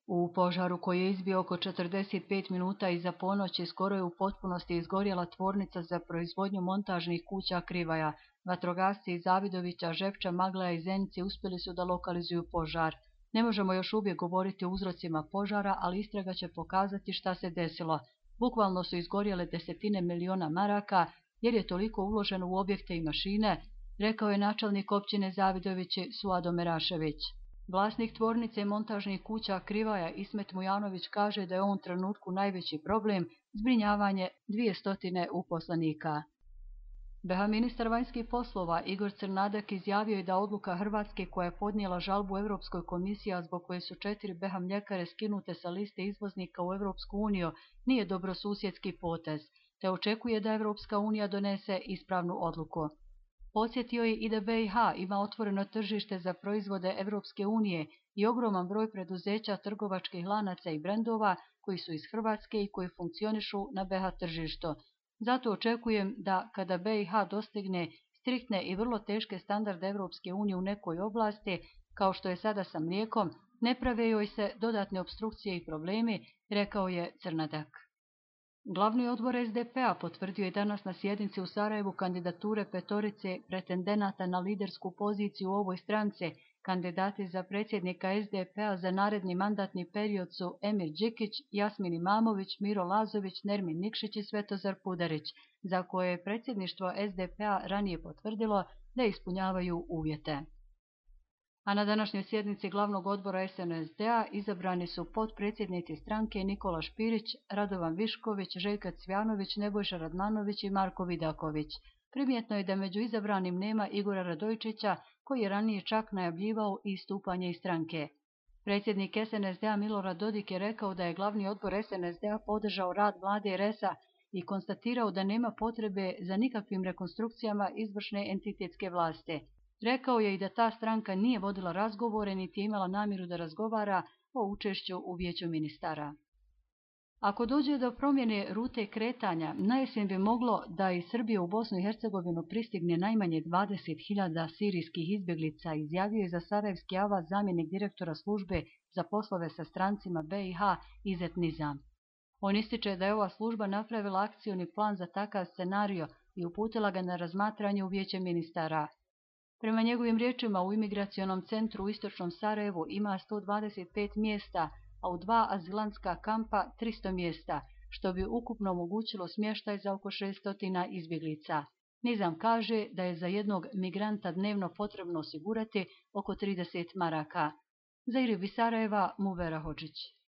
U požaru koji je izbio oko 45 minuta iza ponoći skoro je u potpunosti izgorjela tvornica za proizvodnju montažnih kuća Krivaja. Vatrogasci iz Zavidovića, Žepča, Maglaja i Zenice uspjeli su da lokalizuju požar. Ne možemo još uvijek govoriti o uzrocima požara, ali istraga će pokazati šta se desilo. Bukvalno su izgorjele desetine miliona maraka, jer je toliko uloženo u objekte i mašine, rekao je načelnik općine Zavidovići Suado Merašević. Vlasnik tvornice i montažnih kuća Krivaja Ismet Mujanović kaže da je u ovom trenutku najveći problem zbrinjavanje 200 uposlenika. BiH ministar vanjskih poslova Igor Crnadak izjavio je da odluka Hrvatske koja je podnijela žalbu Europskoj komisiji, a zbog koje su 4 BiH mljekare skinute sa liste izvoznika u Europsku uniju, nije dobrosusjedski potez, te očekuje da Europska unija donese ispravnu odluku. Podsjetio je i da BiH ima otvoreno tržište za proizvode Europske unije i ogroman broj preduzeća, trgovačkih lanaca i brendova koji su iz Hrvatske i koji funkcionišu na BiH tržištu. Zato očekujem da kada BiH dostigne striktne i vrlo teške standarde Europske unije u nekoj oblasti, kao što je sada sa mlijekom, ne prave joj se dodatne opstrukcije i problemi, rekao je Crnadak. Glavni odbor SDP-a potvrdio je danas na sjednici u Sarajevu kandidature petorice pretendenata na lidersku poziciju u ovoj stranci. Kandidati za predsjednika SDP-a za naredni mandatni period su Emir Đikić, Jasmin Imamović, Miro Lazović, Nermin Nikšić i Svetozar Pudarić, za koje je predsjedništvo SDP-a ranije potvrdilo da ispunjavaju uvjete. A na današnjoj sjednici glavnog odbora SNSD-a izabrani su potpredsjednici stranke Nikola Špirić, Radovan Višković, Željka Cvjanović, Nebojša Radmanović i Marko Vidaković. Primjetno je da među izabranim nema Igora Radojčića, koji je ranije čak najavljivao istupanje iz stranke. Predsjednik SNSD-a Milorad Dodik je rekao da je glavni odbor SNSD-a podržao rad vlade RS-a i konstatirao da nema potrebe za nikakvim rekonstrukcijama izvršne entitetske vlasti. Rekao je i da ta stranka nije vodila razgovore niti je imala namjeru da razgovara o učešću u vijeću ministara. Ako dođe do promjene rute kretanja, najesen bi moglo da iz Srbije u Bosnu i Hercegovinu pristigne najmanje 20.000 sirijskih izbjeglica, izjavio je za Sarajevski avat zamjenik direktora službe za poslove sa strancima BiH Izet Nizam. On ističe da je ova služba napravila akcioni plan za takav scenario i uputila ga na razmatranje u vijeće ministara. Prema njegovim riječima, u imigracionom centru u istočnom Sarajevu ima 125 mjesta, a u 2 azilantska kampa 300 mjesta, što bi ukupno omogućilo smještaj za oko 600 izbjeglica. Nizam kaže da je za jednog migranta dnevno potrebno osigurati oko 30 maraka. Za Iribi Sarajeva, Muvera Hodžić.